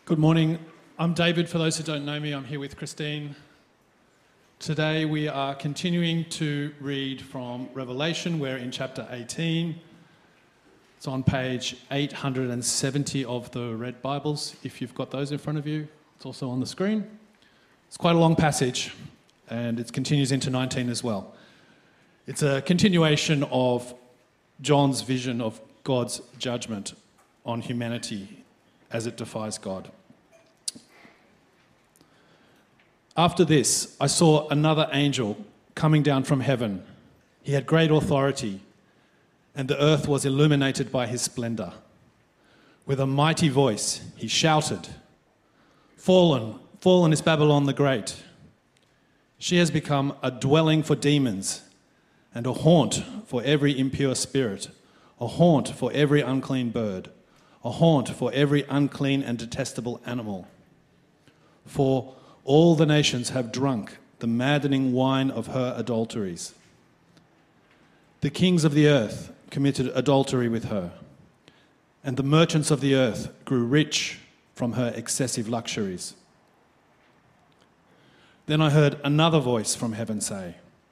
Good morning. I'm David. For those who don't know me, I'm here with Christine. Today we are continuing to read from Revelation. We're in chapter 18. It's on page 870 of the Red Bibles, if you've got those in front of you. It's also on the screen. It's quite a long passage, and it continues into 19 as well. It's a continuation of John's vision of God's judgment on humanity as it defies God. After this, I saw another angel coming down from heaven. He had great authority, and the earth was illuminated by his splendor. With a mighty voice, he shouted, "Fallen, fallen is Babylon the Great. She has become a dwelling for demons and a haunt for every impure spirit, a haunt for every unclean bird, a haunt for every unclean and detestable animal. For all the nations have drunk the maddening wine of her adulteries. The kings of the earth committed adultery with her, and the merchants of the earth grew rich from her excessive luxuries." Then I heard another voice from heaven say,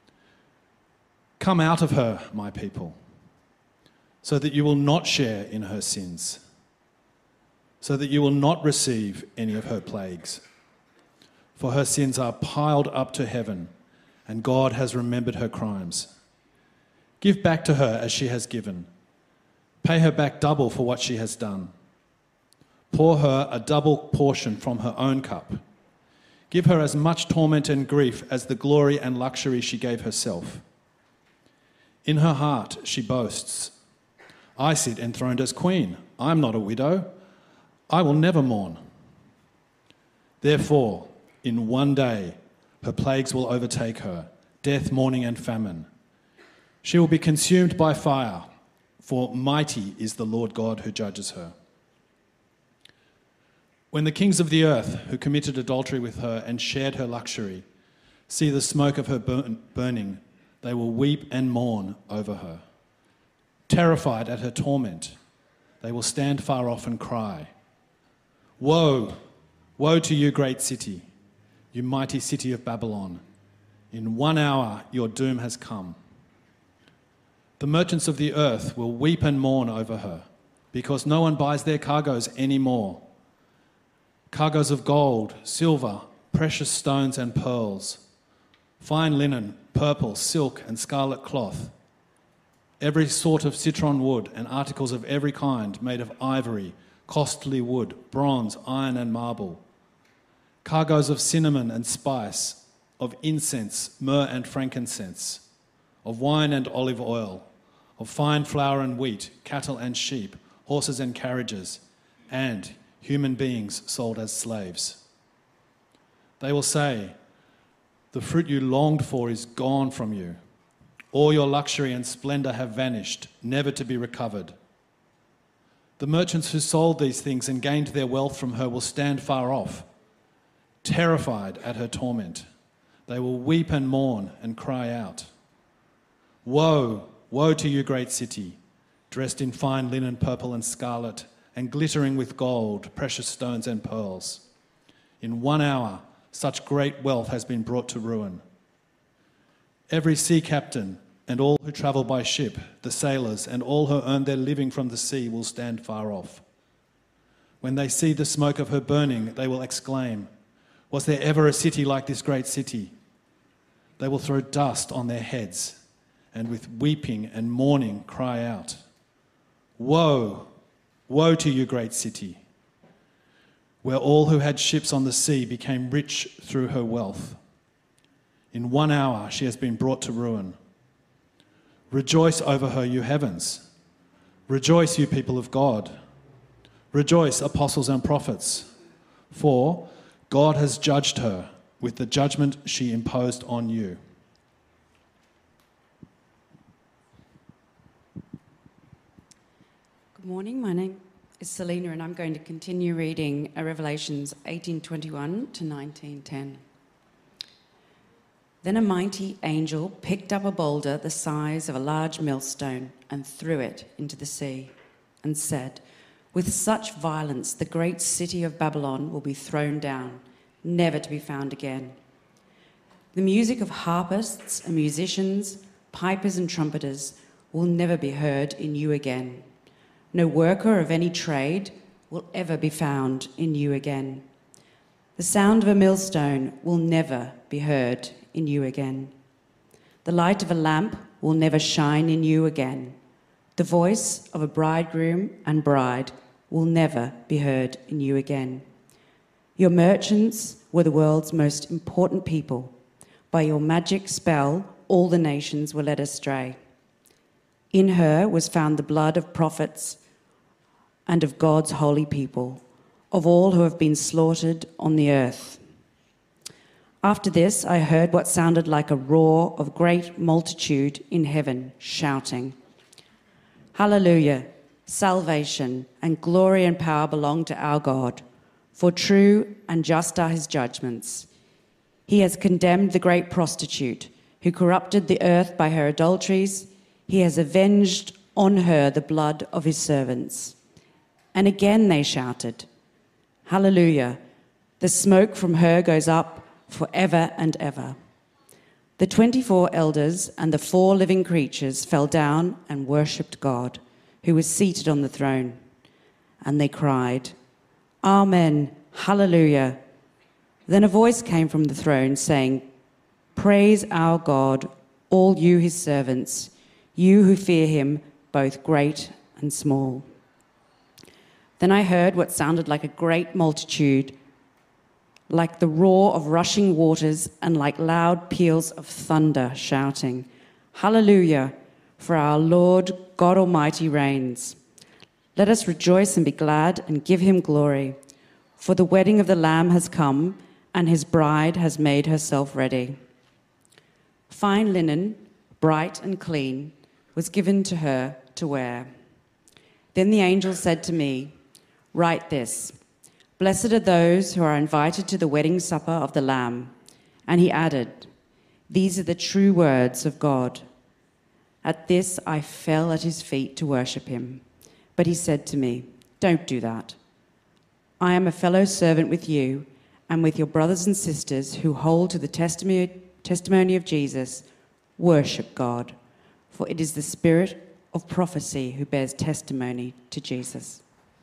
"Come out of her, my people, so that you will not share in her sins, so that you will not receive any of her plagues. For her sins are piled up to heaven, and God has remembered her crimes. Give back to her as she has given. Pay her back double for what she has done. Pour her a double portion from her own cup. Give her as much torment and grief as the glory and luxury she gave herself. In her heart she boasts, 'I sit enthroned as queen. I am not a widow. I will never mourn.' Therefore, in one day, her plagues will overtake her, death, mourning, and famine. She will be consumed by fire, for mighty is the Lord God who judges her. When the kings of the earth who committed adultery with her and shared her luxury see the smoke of her burning, they will weep and mourn over her. Terrified at her torment, they will stand far off and cry, 'Woe, woe to you, great city, you mighty city of Babylon. In 1 hour your doom has come.' The merchants of the earth will weep and mourn over her, because no one buys their cargoes anymore. Cargoes of gold, silver, precious stones and pearls, fine linen, purple, silk and scarlet cloth, every sort of citron wood and articles of every kind made of ivory, costly wood, bronze, iron and marble, cargoes of cinnamon and spice, of incense, myrrh and frankincense, of wine and olive oil, of fine flour and wheat, cattle and sheep, horses and carriages, and human beings sold as slaves. They will say, 'The fruit you longed for is gone from you. All your luxury and splendor have vanished, never to be recovered.' The merchants who sold these things and gained their wealth from her will stand far off, terrified at her torment. They will weep and mourn and cry out, 'Woe, woe to you, great city, dressed in fine linen, purple and scarlet, and glittering with gold, precious stones and pearls. In 1 hour, such great wealth has been brought to ruin. Every sea captain and all who travel by ship, the sailors and all who earn their living from the sea will stand far off. When they see the smoke of her burning, they will exclaim, 'Was there ever a city like this great city?' They will throw dust on their heads and with weeping and mourning cry out, 'Woe, woe to you, great city, where all who had ships on the sea became rich through her wealth. In 1 hour she has been brought to ruin. Rejoice over her, you heavens. Rejoice, you people of God. Rejoice, apostles and prophets, for God has judged her with the judgment she imposed on you.'" Good morning, my name is Selena and I'm going to continue reading Revelations 18:21 to 19:10. Then a mighty angel picked up a boulder the size of a large millstone and threw it into the sea and said, With such violence, the great city of Babylon will be thrown down, never to be found again. The music of harpists and musicians, pipers and trumpeters will never be heard in you again. No worker of any trade will ever be found in you again. The sound of a millstone will never be heard in you again. The light of a lamp will never shine in you again. The voice of a bridegroom and bride will never be heard in you again. Your merchants were the world's most important people. By your magic spell, all the nations were led astray. In her was found the blood of prophets and of God's holy people, of all who have been slaughtered on the earth. After this, I heard what sounded like a roar of great multitude in heaven, shouting, "Hallelujah! Salvation and glory and power belong to our God, for true and just are his judgments. He has condemned the great prostitute who corrupted the earth by her adulteries. He has avenged on her the blood of his servants." And again they shouted, "Hallelujah! The smoke from her goes up forever and ever." The 24 elders and the 4 living creatures fell down and worshipped God, who was seated on the throne. And they cried, "Amen, hallelujah." Then a voice came from the throne saying, "Praise our God, all you his servants, you who fear him, both great and small." Then I heard what sounded like a great multitude, like the roar of rushing waters and like loud peals of thunder, shouting, "Hallelujah, for our Lord God Almighty reigns. Let us rejoice and be glad and give him glory, for the wedding of the Lamb has come, and his bride has made herself ready." Fine linen, bright and clean, was given to her to wear. Then the angel said to me, "Write this, blessed are those who are invited to the wedding supper of the Lamb." And he added, "These are the true words of God." At this I fell at his feet to worship him. But he said to me, "Don't do that. I am a fellow servant with you and with your brothers and sisters who hold to the testimony of Jesus. Worship God, for it is the spirit of prophecy who bears testimony to Jesus."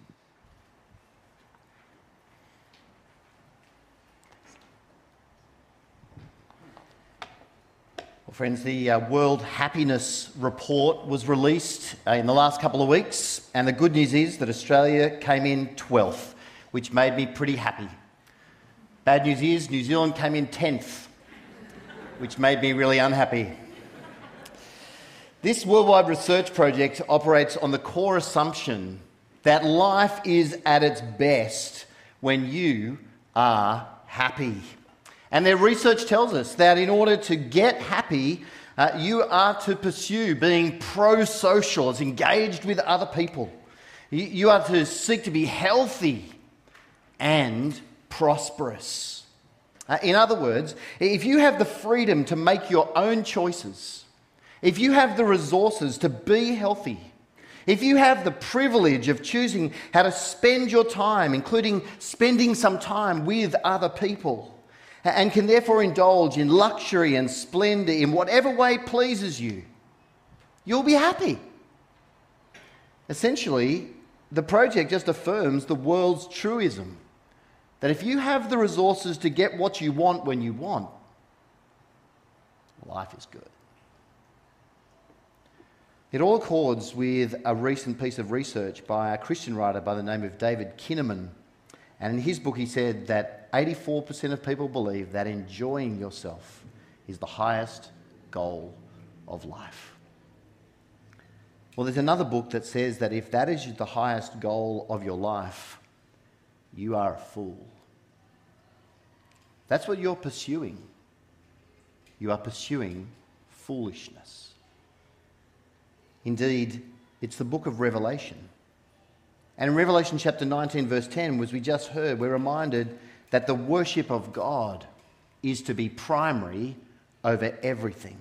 Well, friends, the World Happiness Report was released in the last couple of weeks, and the good news is that Australia came in 12th, which made me pretty happy. Bad news is New Zealand came in 10th, which made me really unhappy. This worldwide research project operates on the core assumption that life is at its best when you are happy. And their research tells us that in order to get happy, you are to pursue being pro-social, as engaged with other people. You are to seek to be healthy and prosperous. In other words, if you have the freedom to make your own choices, if you have the resources to be healthy, if you have the privilege of choosing how to spend your time, including spending some time with other people, and can therefore indulge in luxury and splendour in whatever way pleases you, you'll be happy. Essentially, the project just affirms the world's truism that if you have the resources to get what you want when you want, life is good. It all accords with a recent piece of research by a Christian writer by the name of David Kinnaman. And in his book, he said that 84% of people believe that enjoying yourself is the highest goal of life. Well, there's another book that says that if that is the highest goal of your life, you are a fool. That's what you're pursuing. You are pursuing foolishness. Indeed, it's the book of Revelation. And in Revelation chapter 19, verse 10, as we just heard, we're reminded that the worship of God is to be primary over everything.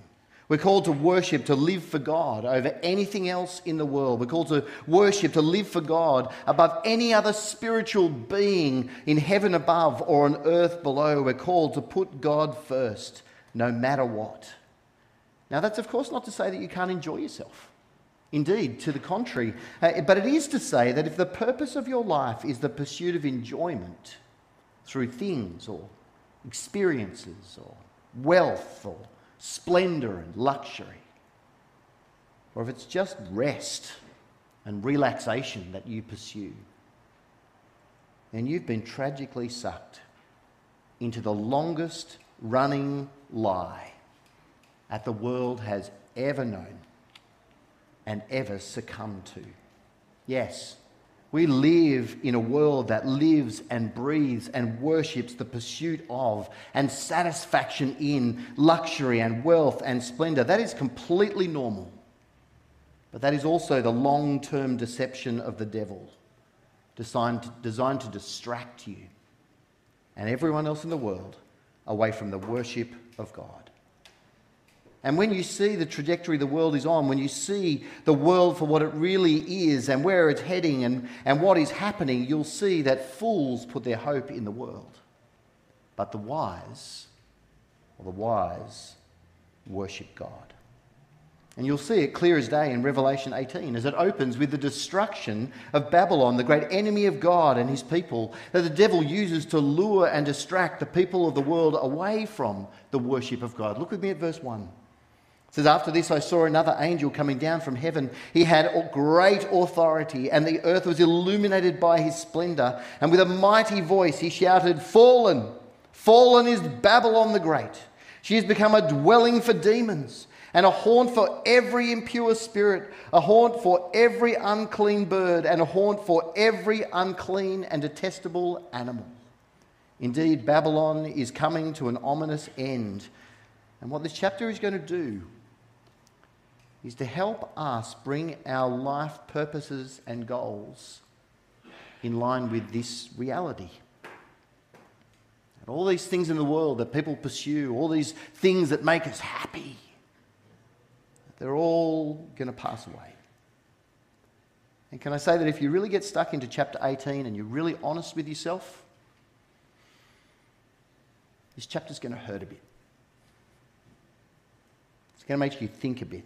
We're called to worship, to live for God over anything else in the world. We're called to worship, to live for God above any other spiritual being in heaven above or on earth below. We're called to put God first, no matter what. Now, that's of course not to say that you can't enjoy yourself. Indeed, to the contrary. But it is to say that if the purpose of your life is the pursuit of enjoyment through things or experiences or wealth or splendour and luxury, or if it's just rest and relaxation that you pursue, then you've been tragically sucked into the longest running lie that the world has ever known and ever succumbed to. Yes, we live in a world that lives and breathes and worships the pursuit of and satisfaction in luxury and wealth and splendour. That is completely normal. But that is also the long-term deception of the devil, designed to distract you and everyone else in the world away from the worship of God. And when you see the trajectory the world is on, when you see the world for what it really is and where it's heading and what is happening, you'll see that fools put their hope in the world. But the wise worship God. And you'll see it clear as day in Revelation 18 as it opens with the destruction of Babylon, the great enemy of God and his people, that the devil uses to lure and distract the people of the world away from the worship of God. Look with me at verse 1. It says, "After this I saw another angel coming down from heaven. He had great authority, and the earth was illuminated by his splendour. And with a mighty voice he shouted, 'Fallen! Fallen is Babylon the Great. She has become a dwelling for demons, and a haunt for every impure spirit, a haunt for every unclean bird, and a haunt for every unclean and detestable animal.' Indeed, Babylon is coming to an ominous end." And what this chapter is going to do is to help us bring our life purposes and goals in line with this reality. And all these things in the world that people pursue, all these things that make us happy, they're all going to pass away. And can I say that if you really get stuck into chapter 18 and you're really honest with yourself, this chapter's going to hurt a bit. It's going to make you think a bit.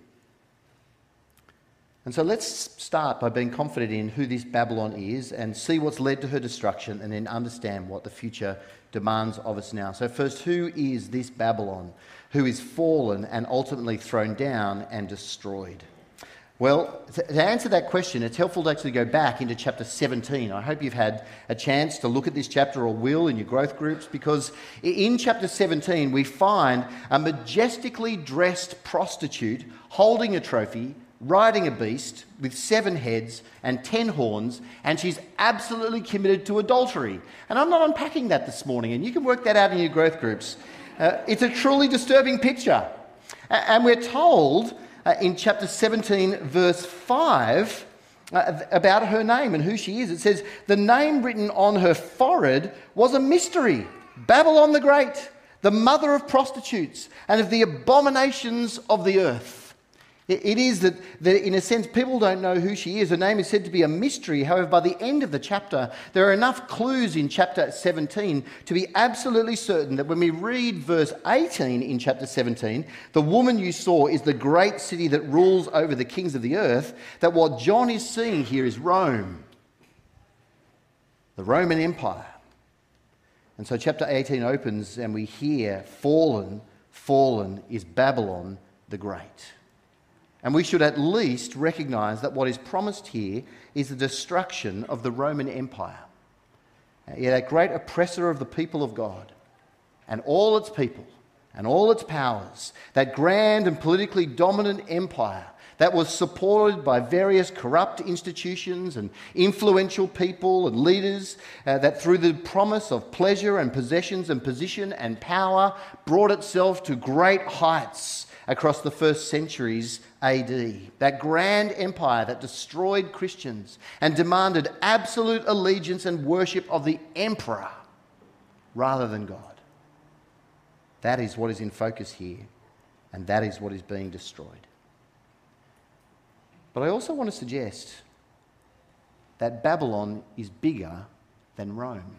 And so let's start by being confident in who this Babylon is and see what's led to her destruction, and then understand what the future demands of us now. So first, who is this Babylon who is fallen and ultimately thrown down and destroyed? Well, to answer that question, it's helpful to actually go back into chapter 17. I hope you've had a chance to look at this chapter, or will, in your growth groups, because in chapter 17 we find a majestically dressed prostitute holding a trophy, riding a beast with 7 heads and 10 horns, and she's absolutely committed to adultery. And I'm not unpacking that this morning, and you can work that out in your growth groups. It's a truly disturbing picture. And we're told in chapter 17, verse 5, about her name and who she is. It says, "The name written on her forehead was a mystery, Babylon the Great, the mother of prostitutes and of the abominations of the earth." It is that in a sense, people don't know who she is. Her name is said to be a mystery. However, by the end of the chapter, there are enough clues in chapter 17 to be absolutely certain that when we read verse 18 in chapter 17, "The woman you saw is the great city that rules over the kings of the earth," that what John is seeing here is Rome, the Roman Empire. And so chapter 18 opens and we hear, "Fallen, fallen is Babylon the Great." And we should at least recognise that what is promised here is the destruction of the Roman Empire. That great oppressor of the people of God and all its people and all its powers, that grand and politically dominant empire that was supported by various corrupt institutions and influential people and leaders, that through the promise of pleasure and possessions and position and power brought itself to great heights across the first centuries AD. That grand empire that destroyed Christians and demanded absolute allegiance and worship of the emperor rather than God. That is what is in focus here. And that is what is being destroyed. But I also want to suggest that Babylon is bigger than Rome.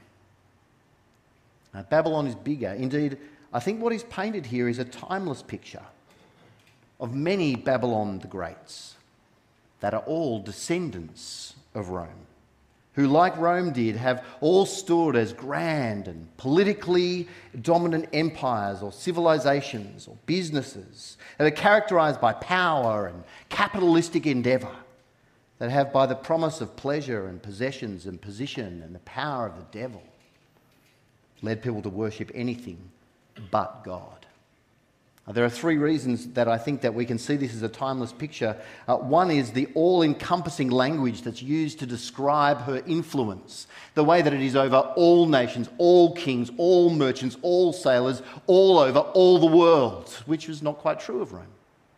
Now, Babylon is bigger. Indeed, I think what is painted here is a timeless picture of many Babylon the Greats that are all descendants of Rome, who, like Rome did, have all stood as grand and politically dominant empires or civilizations or businesses that are characterized by power and capitalistic endeavor, that have, by the promise of pleasure and possessions and position and the power of the devil, led people to worship anything but God. There are three reasons that I think that we can see this as a timeless picture. One is the all-encompassing language that's used to describe her influence, the way that it is over all nations, all kings, all merchants, all sailors, all over all the world, which was not quite true of Rome.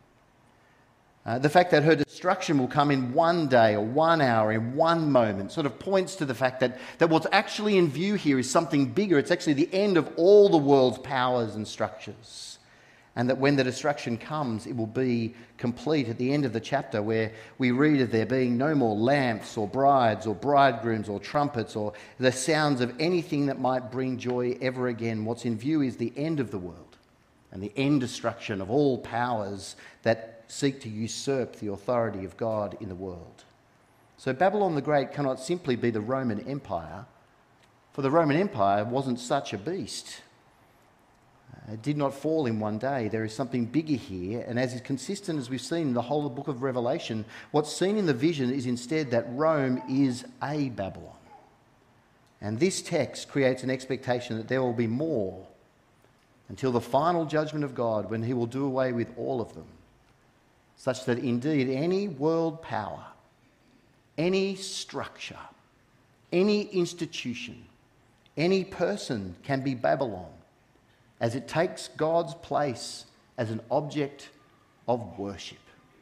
The fact that her destruction will come in one day or 1 hour, in one moment, sort of points to the fact that what's actually in view here is something bigger. It's actually the end of all the world's powers and structures. And that when the destruction comes, it will be complete at the end of the chapter, where we read of there being no more lamps or brides or bridegrooms or trumpets or the sounds of anything that might bring joy ever again. What's in view is the end of the world and the end destruction of all powers that seek to usurp the authority of God in the world. So Babylon the Great cannot simply be the Roman Empire, for the Roman Empire wasn't such a beast. It did not fall in one day. There is something bigger here, and as is consistent as we've seen in the whole of the book of Revelation, what's seen in the vision is instead that Rome is a Babylon. And this text creates an expectation that there will be more until the final judgment of God, when he will do away with all of them, such that indeed any world power, any structure, any institution, any person can be Babylon, as it takes God's place as an object of worship.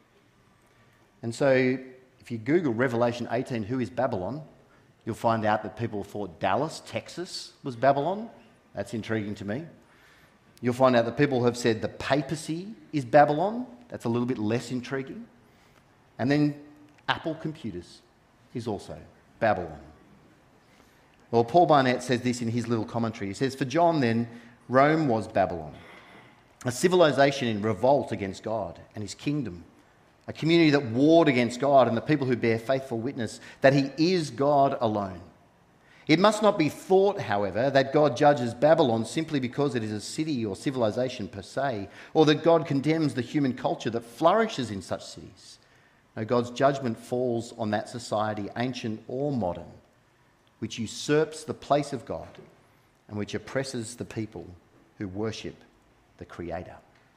And so if you Google Revelation 18, who is Babylon, you'll find out that people thought Dallas, Texas was Babylon. That's intriguing to me. You'll find out that people have said the papacy is Babylon. That's a little bit less intriguing. And then Apple Computers is also Babylon. Well, Paul Barnett says this in his little commentary. He says, "For John then, Rome was Babylon, a civilization in revolt against God and his kingdom, a community that warred against God and the people who bear faithful witness that he is God alone. It must not be thought, however, that God judges Babylon simply because it is a city or civilization per se, or that God condemns the human culture that flourishes in such cities. No, God's judgment falls on that society, ancient or modern, which usurps the place of God and which oppresses the people who worship the Creator."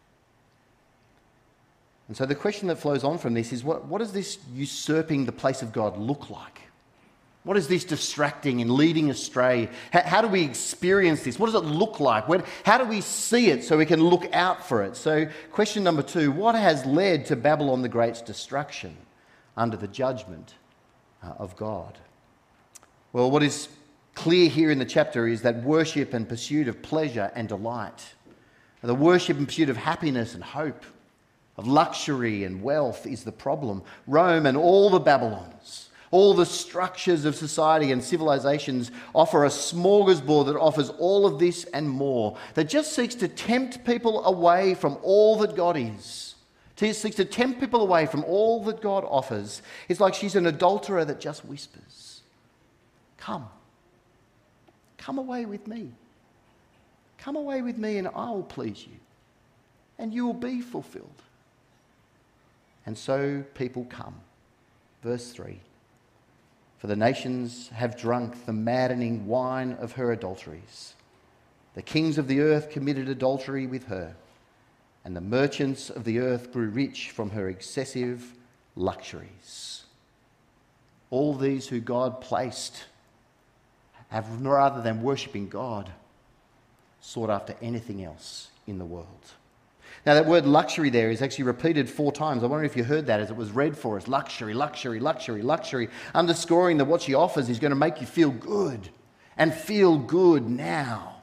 And so the question that flows on from this is, what does this usurping the place of God look like? What is this distracting and leading astray? How do we experience this? What does it look like? How do we see it so we can look out for it? So question number 2, what has led to Babylon the Great's destruction under the judgment of God? Well, what is clear here in the chapter is that worship and pursuit of pleasure and delight, the worship and pursuit of happiness and hope, of luxury and wealth is the problem. Rome and all the Babylons, all the structures of society and civilizations offer a smorgasbord that offers all of this and more, that just seeks to tempt people away from all that God is. Seeks to tempt people away from all that God offers. It's like she's an adulterer that just whispers, "Come. Come away with me. Come away with me and I will please you. And you will be fulfilled." And so people come. Verse 3. "For the nations have drunk the maddening wine of her adulteries. The kings of the earth committed adultery with her, and the merchants of the earth grew rich from her excessive luxuries." All these who God placed have, rather than worshipping God, sought after anything else in the world. Now, that word luxury there is actually repeated 4 times. I wonder if you heard that as it was read for us. Luxury, luxury, luxury, luxury. Underscoring that what she offers is going to make you feel good, and feel good now.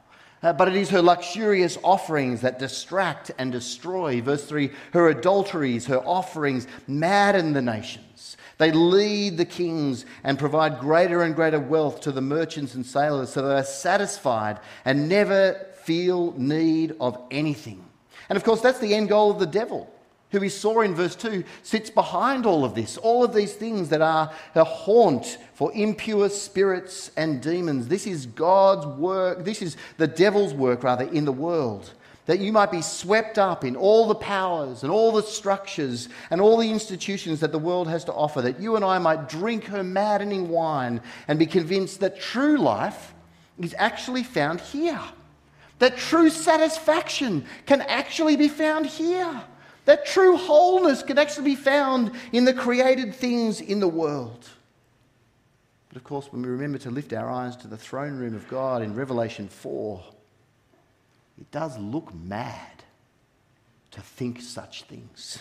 But it is her luxurious offerings that distract and destroy. Verse 3, her adulteries, her offerings madden the nations. They lead the kings and provide greater and greater wealth to the merchants and sailors, so they are satisfied and never feel need of anything. And of course, that's the end goal of the devil, who we saw in verse 2, sits behind all of this, all of these things that are a haunt for impure spirits and demons. This is God's work, this is the devil's work, rather, in the world, that you might be swept up in all the powers and all the structures and all the institutions that the world has to offer, that you and I might drink her maddening wine and be convinced that true life is actually found here, that true satisfaction can actually be found here. That true wholeness can actually be found in the created things in the world. But of course, when we remember to lift our eyes to the throne room of God in Revelation 4, it does look mad to think such things.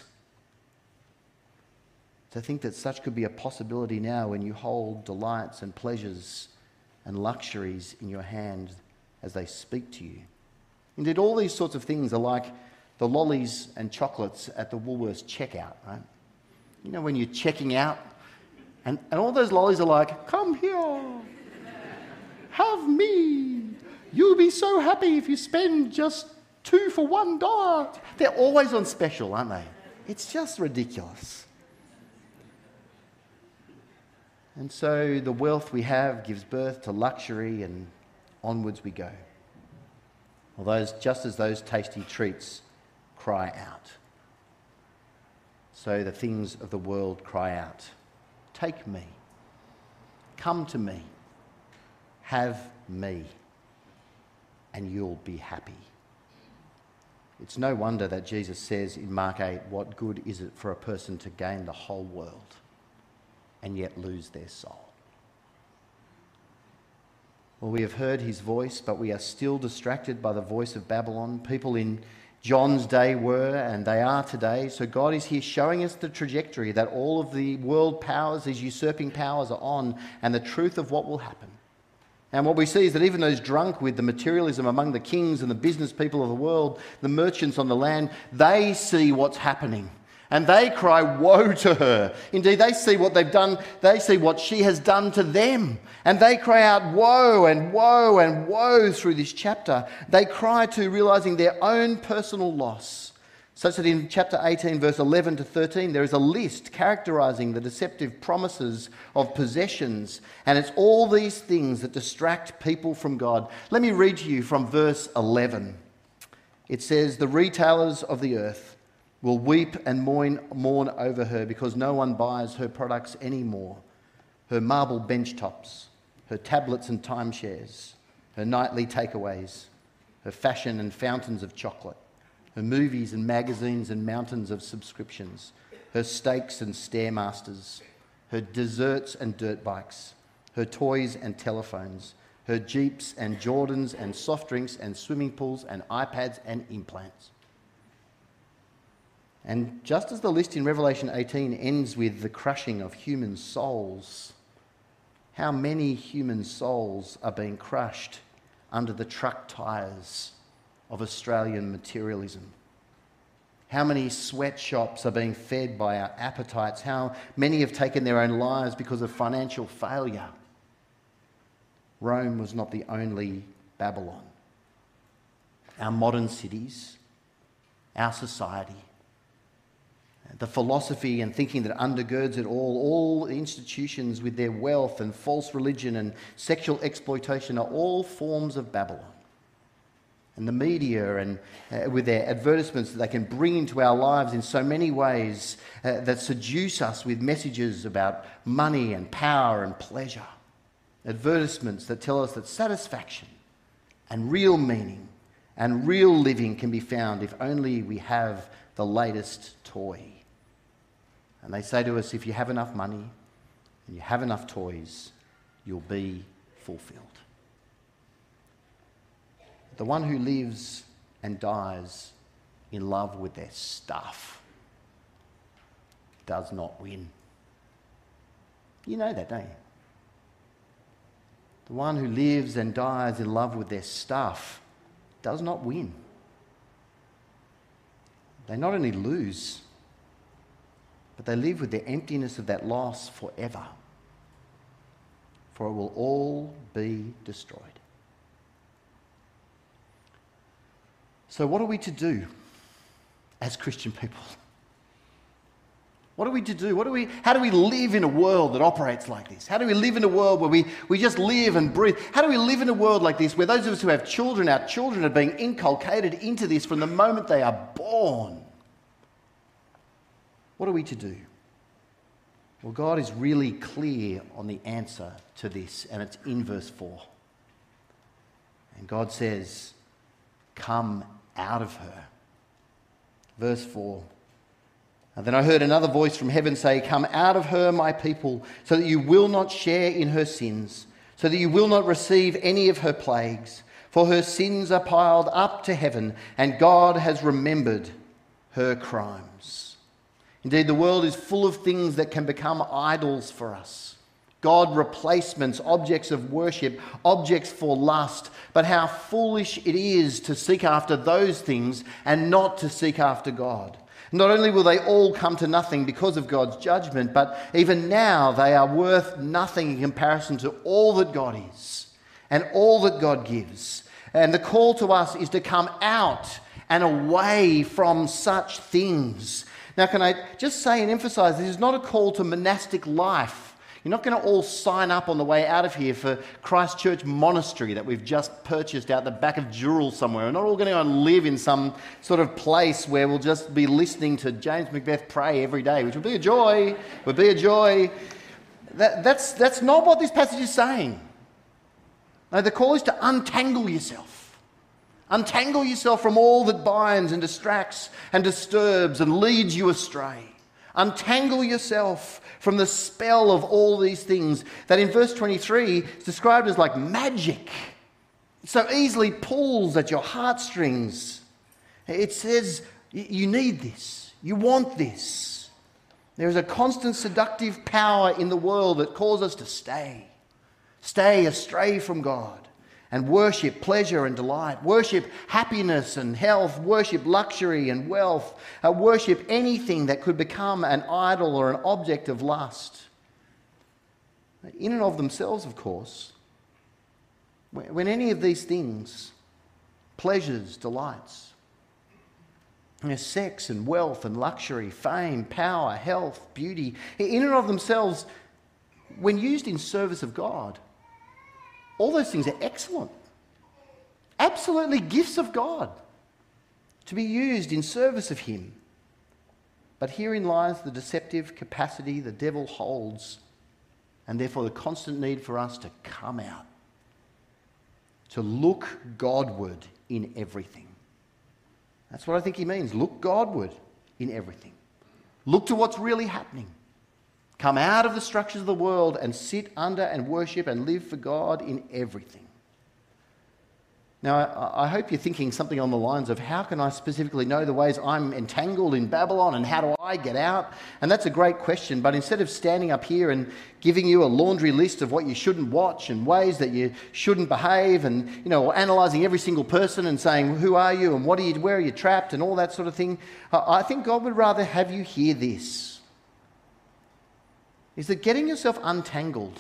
To think that such could be a possibility now when you hold delights and pleasures and luxuries in your hand as they speak to you. Indeed, all these sorts of things are like the lollies and chocolates at the Woolworths checkout, right? You know, when you're checking out and all those lollies are like, come here, have me. You'll be so happy if you spend just 2 for $1. They're always on special, aren't they? It's just ridiculous. And so the wealth we have gives birth to luxury, and onwards we go. Just as those tasty treats cry out, so the things of the world cry out, take me, come to me, have me, and you'll be happy. It's no wonder that Jesus says in Mark 8, what good is it for a person to gain the whole world and yet lose their soul? Well, we have heard his voice, but we are still distracted by the voice of Babylon. People in John's day were, and they are today. So God is here showing us the trajectory that all of the world powers, these usurping powers, are on, and the truth of what will happen. And what we see is that even those drunk with the materialism among the kings and the business people of the world, the merchants on the land, they see what's happening. And they cry, woe to her. Indeed, they see what they've done. They see what she has done to them. And they cry out, woe and woe and woe through this chapter. They cry to realizing their own personal loss. Such that in chapter 18, verse 11 to 13, there is a list characterizing the deceptive promises of possessions. And it's all these things that distract people from God. Let me read to you from verse 11. It says, the retailers of the earth will weep and mourn over her because no one buys her products anymore. Her marble bench tops, her tablets and timeshares, her nightly takeaways, her fashion and fountains of chocolate, her movies and magazines and mountains of subscriptions, her steaks and stairmasters, her desserts and dirt bikes, her toys and telephones, her Jeeps and Jordans and soft drinks and swimming pools and iPads and implants. And just as the list in Revelation 18 ends with the crushing of human souls, how many human souls are being crushed under the truck tyres of Australian materialism? How many sweatshops are being fed by our appetites? How many have taken their own lives because of financial failure? Rome was not the only Babylon. Our modern cities, our society, the philosophy and thinking that undergirds it all institutions with their wealth and false religion and sexual exploitation are all forms of Babylon. And the media and with their advertisements that they can bring into our lives in so many ways that seduce us with messages about money and power and pleasure. Advertisements that tell us that satisfaction and real meaning and real living can be found if only we have the latest toy. And they say to us, if you have enough money and you have enough toys, you'll be fulfilled. The one who lives and dies in love with their stuff does not win. You know that, don't you? The one who lives and dies in love with their stuff does not win. They not only lose, but they live with the emptiness of that loss forever. For it will all be destroyed. So what are we to do as Christian people? What are we to do? How do we live in a world that operates like this? How do we live in a world where we just live and breathe? How do we live in a world like this where those of us who have children, our children are being inculcated into this from the moment they are born? What are we to do? Well, God is really clear on the answer to this, and it's in verse 4. And God says, "Come out of her." Verse 4. And then I heard another voice from heaven say, "Come out of her, my people, so that you will not share in her sins, so that you will not receive any of her plagues. For her sins are piled up to heaven, and God has remembered her crimes." Indeed, the world is full of things that can become idols for us. God replacements, objects of worship, objects for lust. But how foolish it is to seek after those things and not to seek after God. Not only will they all come to nothing because of God's judgment, but even now they are worth nothing in comparison to all that God is and all that God gives. And the call to us is to come out and away from such things. Now, can I just say and emphasize, this is not a call to monastic life. You're not going to all sign up on the way out of here for Christ Church Monastery that we've just purchased out the back of Dural somewhere. We're not all going to go and live in some sort of place where we'll just be listening to James Macbeth pray every day, which would be a joy. Would be a joy. That's not what this passage is saying. No, the call is to untangle yourself. Untangle yourself from all that binds and distracts and disturbs and leads you astray. Untangle yourself from the spell of all these things that in verse 23 is described as like magic. It so easily pulls at your heartstrings. It says you need this. You want this. There is a constant seductive power in the world that calls us to stay astray from God. And worship pleasure and delight, worship happiness and health, worship luxury and wealth, worship anything that could become an idol or an object of lust. In and of themselves, of course, when any of these things, pleasures, delights, sex and wealth and luxury, fame, power, health, beauty, in and of themselves, when used in service of God, all those things are excellent. Absolutely gifts of God to be used in service of Him. But herein lies the deceptive capacity the devil holds, and therefore the constant need for us to come out, to look Godward in everything. That's what I think he means. Look Godward in everything. Look to what's really happening. Come out of the structures of the world and sit under and worship and live for God in everything. Now, I hope you're thinking something on the lines of how can I specifically know the ways I'm entangled in Babylon and how do I get out? And that's a great question, but instead of standing up here and giving you a laundry list of what you shouldn't watch and ways that you shouldn't behave and, or analysing every single person and saying, who are you and where are you trapped and all that sort of thing, I think God would rather have you hear this. Is that getting yourself untangled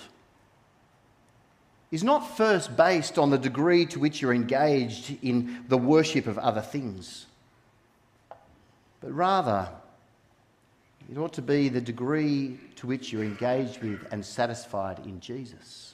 is not first based on the degree to which you're engaged in the worship of other things, but rather it ought to be the degree to which you're engaged with and satisfied in Jesus.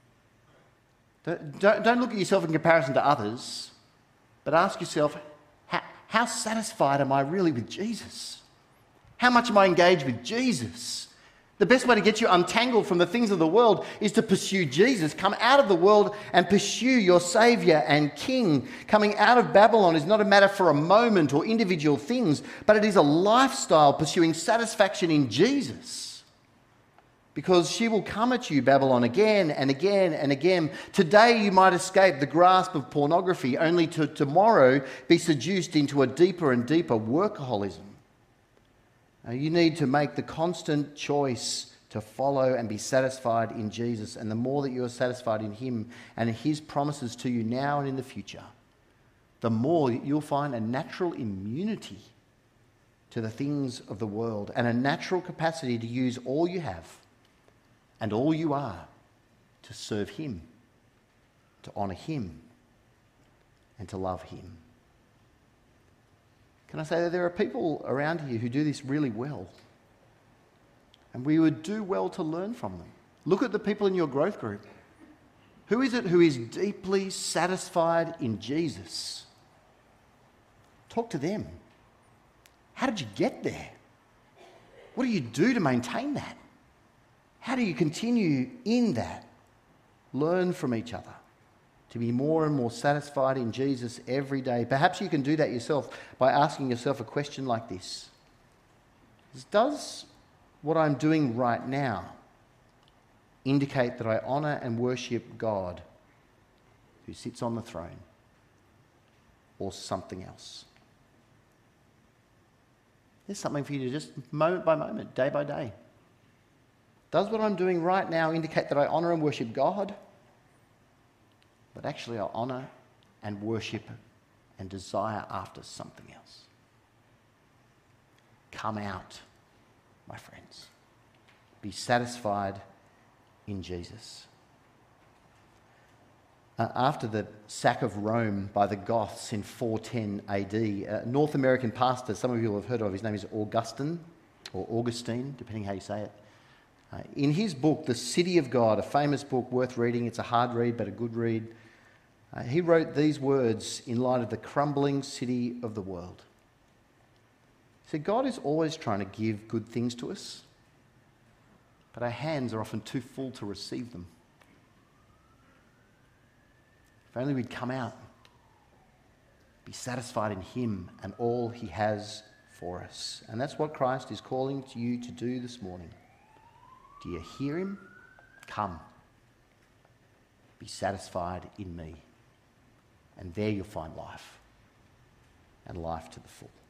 Don't look at yourself in comparison to others, but ask yourself, how satisfied am I really with Jesus? How much am I engaged with Jesus? The best way to get you untangled from the things of the world is to pursue Jesus. Come out of the world and pursue your Saviour and King. Coming out of Babylon is not a matter for a moment or individual things, but it is a lifestyle pursuing satisfaction in Jesus. Because she will come at you, Babylon, again and again and again. Today you might escape the grasp of pornography, only to tomorrow be seduced into a deeper and deeper workaholism. You need to make the constant choice to follow and be satisfied in Jesus. And the more that you are satisfied in Him and His promises to you now and in the future, the more you'll find a natural immunity to the things of the world and a natural capacity to use all you have and all you are to serve Him, to honour Him, and to love Him. Can I say that there are people around here who do this really well? And we would do well to learn from them. Look at the people in your growth group. Who is it who is deeply satisfied in Jesus? Talk to them. How did you get there? What do you do to maintain that? How do you continue in that? Learn from each other to be more and more satisfied in Jesus every day. Perhaps you can do that yourself by asking yourself a question like this. Does what I'm doing right now indicate that I honour and worship God who sits on the throne, or something else? There's something for you to just moment by moment, day by day. Does what I'm doing right now indicate that I honour and worship God? But actually I honour and worship and desire after something else. Come out, my friends. Be satisfied in Jesus. After the sack of Rome by the Goths in 410 AD, a North American pastor, some of you will have heard of, his name is Augustine, or Augustine, depending how you say it. In his book, The City of God, a famous book worth reading, it's a hard read but a good read, he wrote these words in light of the crumbling city of the world. He said, God is always trying to give good things to us, but our hands are often too full to receive them. If only we'd come out, be satisfied in Him and all He has for us. And that's what Christ is calling to you to do this morning. Do you hear Him? Come. Be satisfied in me. And there you'll find life, and life to the full.